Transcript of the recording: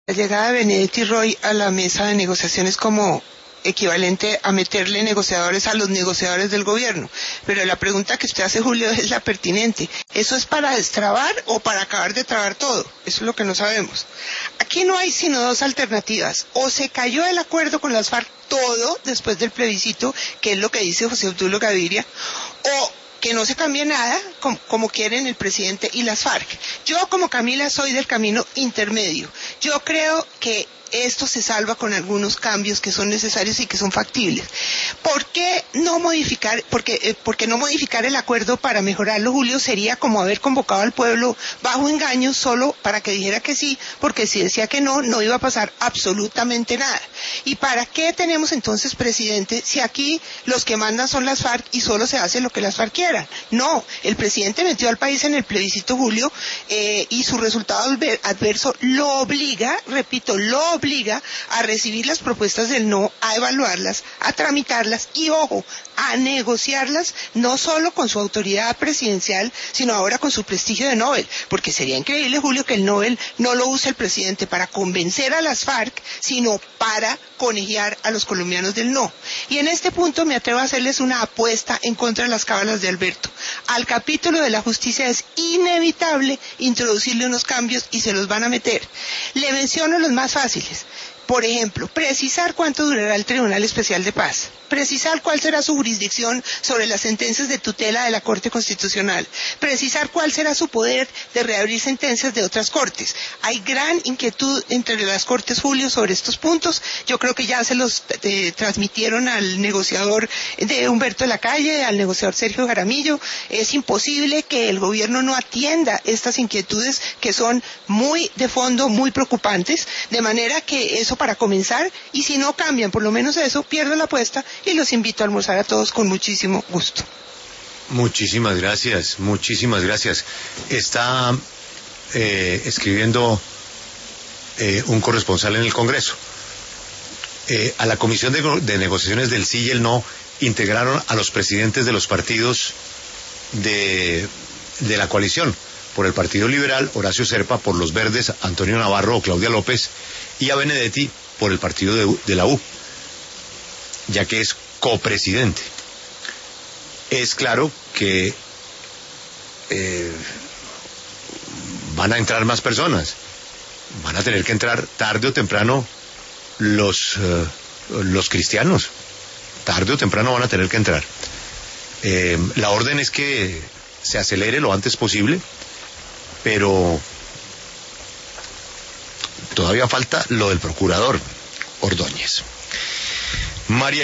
La llegada de Benedetti Roy a la mesa de negociaciones como equivalente a meterle negociadores a los negociadores del gobierno. Pero la pregunta que usted hace, Julio, es la pertinente. ¿Eso es para destrabar o para acabar de trabar todo? Eso es lo que no sabemos. Aquí no hay sino dos alternativas. O se cayó el acuerdo con las FARC todo después del plebiscito, que es lo que dice José Obdulio Gaviria, o que no se cambie nada, como quieren el presidente y las FARC. Yo, como Camila, soy del camino intermedio. Yo creo que esto se salva con algunos cambios que son necesarios y que son factibles. ¿Por qué no modificar? Porque no modificar el acuerdo para mejorarlo, Julio, sería como haber convocado al pueblo bajo engaño solo para que dijera que sí, porque si decía que no, no iba a pasar absolutamente nada. ¿Y para qué tenemos entonces presidente si aquí los que mandan son las FARC y solo se hace lo que las FARC quieran? No, el presidente metió al país en el plebiscito, Julio, y su resultado adverso lo obliga, repito, lo obliga a recibir las propuestas del no, a evaluarlas, a tramitarlas y, ojo, a negociarlas, no solo con su autoridad presidencial, sino ahora con su prestigio de Nobel, porque sería increíble, Julio, que el Nobel no lo use el presidente para convencer a las FARC, sino para conejear a los colombianos del no. Y en este punto me atrevo a hacerles una apuesta en contra de las cábalas de Alberto. Al capítulo de la justicia es inevitable introducirle unos cambios y se los van a meter. Le menciono los más fáciles. Por ejemplo, precisar cuánto durará el Tribunal Especial de Paz, precisar cuál será su jurisdicción sobre las sentencias de tutela de la Corte Constitucional, precisar cuál será su poder de reabrir sentencias de otras cortes. Hay gran inquietud entre las cortes, Julio, sobre estos puntos. Yo creo que ya se los transmitieron al negociador de Humberto Lacalle, al negociador Sergio Jaramillo. Es imposible que el gobierno no atienda estas inquietudes que son muy de fondo, muy preocupantes, de manera que eso para comenzar, y si no cambian por lo menos eso, pierdo la apuesta y los invito a almorzar a todos con muchísimo gusto. Muchísimas gracias, muchísimas gracias. Está escribiendo un corresponsal en el Congreso. A la Comisión de Negociaciones del sí y el no integraron a los presidentes de los partidos de la coalición. Por el Partido Liberal, Horacio Serpa; por los Verdes, Antonio Navarro o Claudia López; y a Benedetti por el partido de la U, ya que es copresidente. Es claro que van a entrar más personas, van a tener que entrar tarde o temprano los cristianos, tarde o temprano van a tener que entrar. La orden es que se acelere lo antes posible, pero todavía falta lo del procurador Ordóñez. María